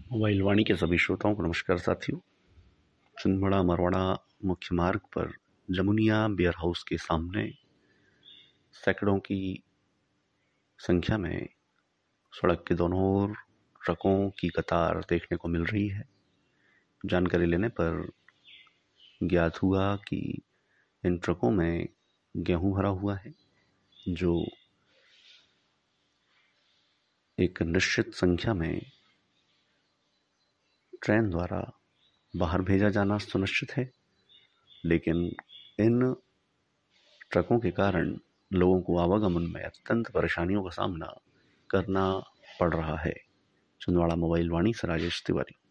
Mobile वाणी के सभी श्रोताओं को नमस्कार साथियों। छिंदवाड़ा मरवाड़ा मुख्य मार्ग पर जमुनिया बियर हाउस के सामने सैकड़ों की संख्या में सड़क के दोनों ओर ट्रकों की कतार देखने को मिल रही है। जानकारी लेने पर ज्ञात हुआ कि इन ट्रकों में गेहूं भरा हुआ है, जो एक निश्चित संख्या में ट्रेन द्वारा बाहर भेजा जाना सुनिश्चित है। लेकिन इन ट्रकों के कारण लोगों को आवागमन में अत्यंत परेशानियों का सामना करना पड़ रहा है। छिंदवाड़ा मोबाइल वाणी से राजेश तिवारी।